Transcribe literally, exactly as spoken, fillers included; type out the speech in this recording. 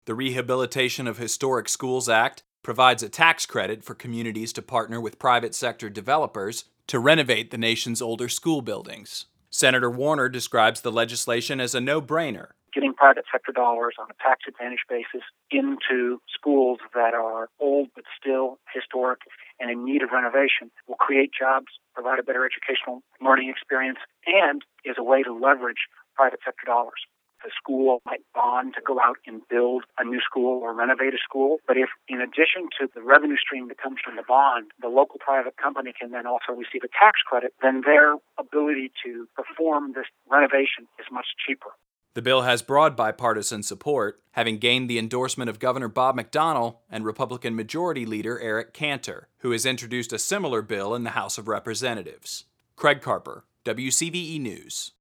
The Rehabilitation of Historic Schools Act provides a tax credit for communities to partner with private sector developers to renovate the nation's older school buildings. Senator Warner describes the legislation as a no-brainer. Getting private sector dollars on a tax advantage basis into schools that are old but still historic and in need of renovation will create jobs, provide a better educational learning experience, and is a way to leverage private sector dollars. The school might bond to go out and build a new school or renovate a school. But if, in addition to the revenue stream that comes from the bond, the local private company can then also receive a tax credit, then their ability to perform this renovation is much cheaper. The bill has broad bipartisan support, having gained the endorsement of Governor Bob McDonnell and Republican Majority Leader Eric Cantor, who has introduced a similar bill in the House of Representatives. Craig Carper, W C V E News.